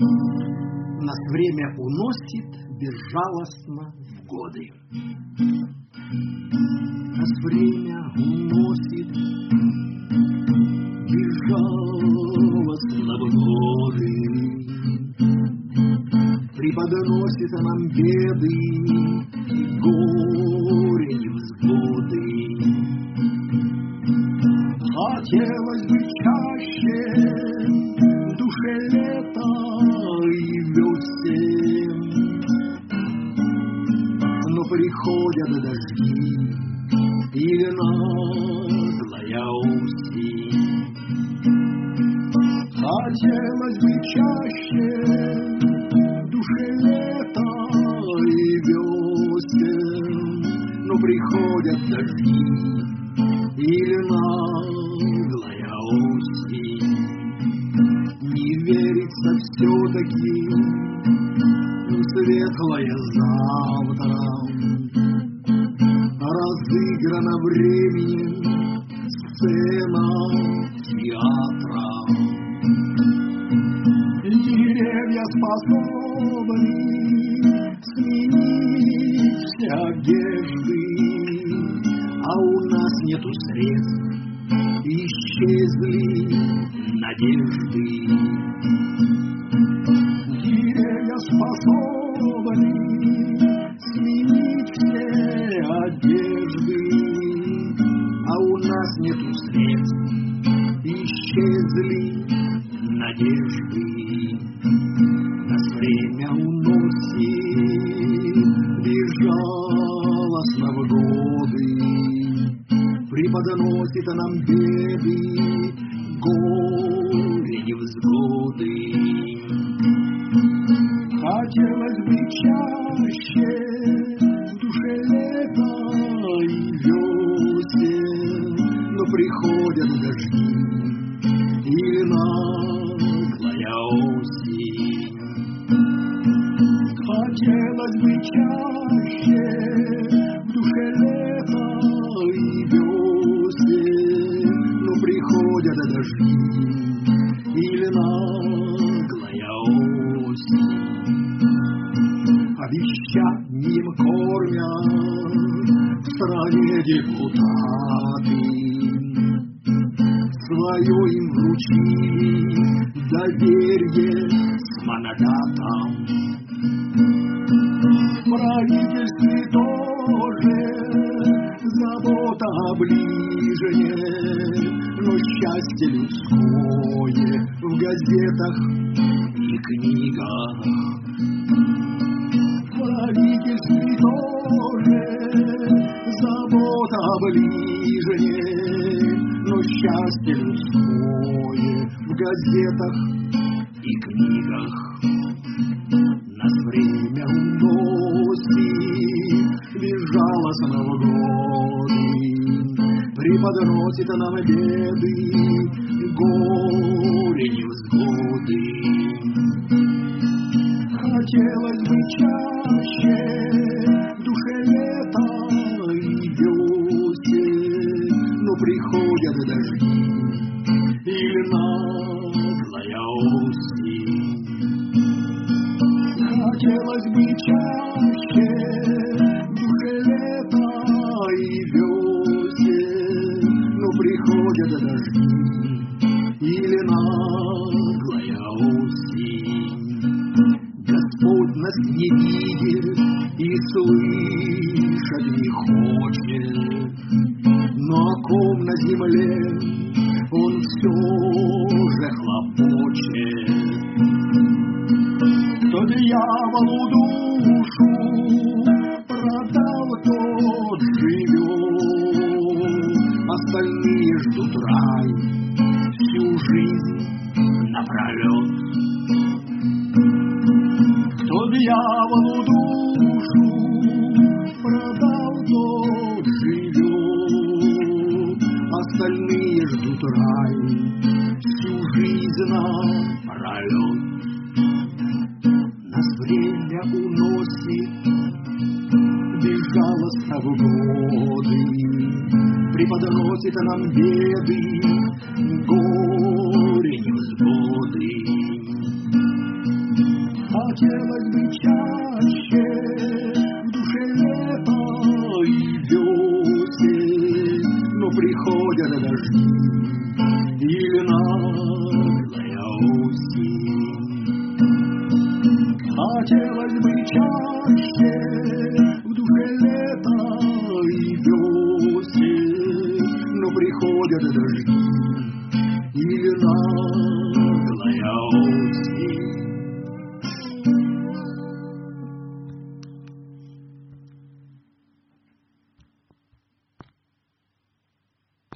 Нас время уносит безжалостно в годы. Нас время уносит безжалостно в годы. Преподносит нам беды, горе, невзгоды. Хотелось бы чаще душе лета и весен, но приходят дожди или наглая осень. Хотелось бы чаще душе лета и весен, но приходят дожди или наглая осень. Не верится все-таки в светлое завтра, разыграна временем сцена театра. Деревья способны сменить все одежды, а у нас нету средств, исчезли надежды. Деревья способны сменить все одежды, а у нас нету средств, исчезли надежды. Нас время уносит безжалостно в годы, преподносит нам беды, горе, невзгоды. Хотелось бы чаще в душе лета и весен, но приходят дожди или наглая осень. Хотелось бы чаще в душе лета и весен, но приходят дожди или наглая осень. Обещанием кормят в стране депутаты, свое им вручили доверие с мандатом. В правительстве тоже забота о ближнем, но счастье людское в газетах и книгах. В правительстве тоже забота о ближнем, но счастье людское в газетах и книгах. Нас время уносит безжалостно в годы, преподносит нам беды, горе, невзгоды. Хотелось бы чаще в душе лета и весен, но приходят дожди или наглая осень. Хотелось бы чаще в душе лета и весен, но приходят дожди или наглая осень. Господь нас не видит и слышать не хочет, но о ком на земле Он все же хлопочет. Кто дьяволу душу продал, тот живет, остальные ждут рай всю жизнь напролет. Кто дьяволу душу продал, тот живет, остальные ждут рай всю жизнь напролет. Нас время уносит безжалостно в годы, преподносит нам беды, горе, невзгоды. хотелось бы чаще, в душе лето и весен, но приходят дожди и наглая осень.